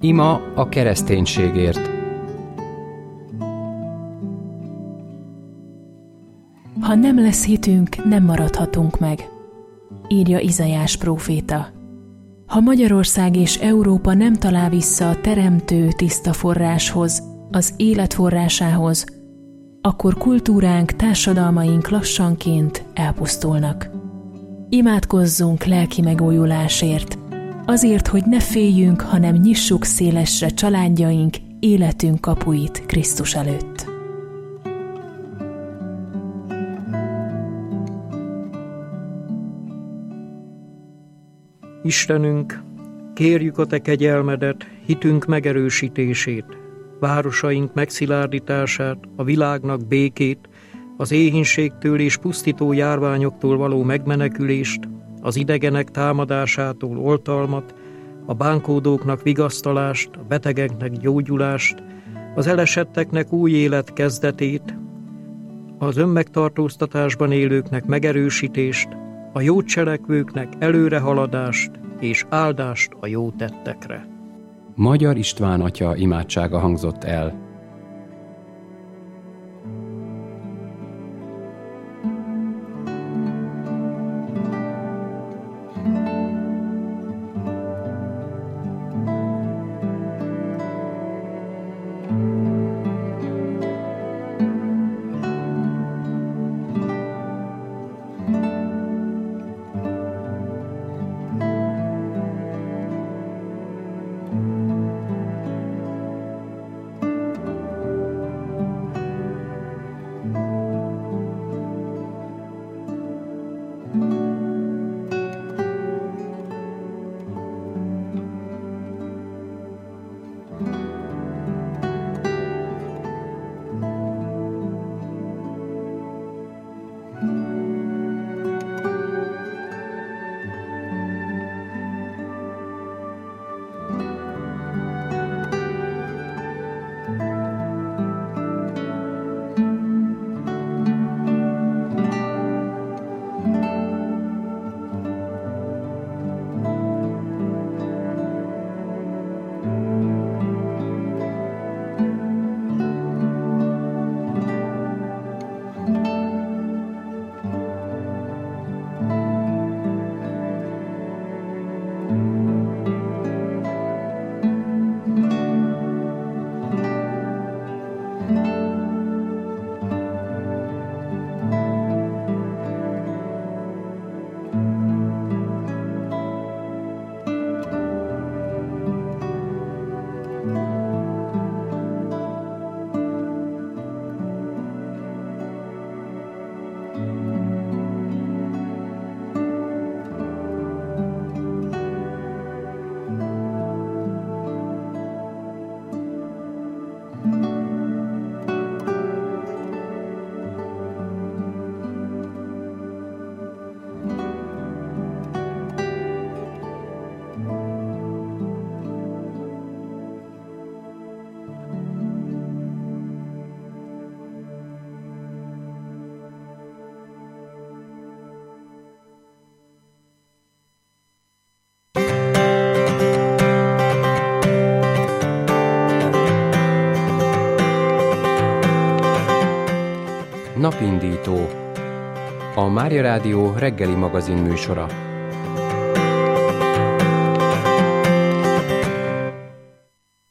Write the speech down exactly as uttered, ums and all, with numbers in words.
Ima a kereszténységért. Ha nem lesz hitünk, nem maradhatunk meg, írja Izaiás próféta. Ha Magyarország és Európa nem talál vissza a teremtő tiszta forráshoz, az élet forrásához, akkor kultúránk, társadalmaink lassanként elpusztulnak. Imádkozzunk lelki megújulásért, azért, hogy ne féljünk, hanem nyissuk szélesre családjaink, életünk kapuit Krisztus előtt. Istenünk, kérjük a Te kegyelmedet, hitünk megerősítését, városaink megszilárdítását, a világnak békét, az éhínségtől és pusztító járványoktól való megmenekülést, az idegenek támadásától oltalmat, a bánkódóknak vigasztalást, a betegeknek gyógyulást, az elesetteknek új élet kezdetét, az önmegtartóztatásban élőknek megerősítést, a jó cselekvőknek előrehaladást és áldást a jó tettekre. Magyar István atya imádsága hangzott el. Napindító, a Mária Rádió reggeli magazin műsora.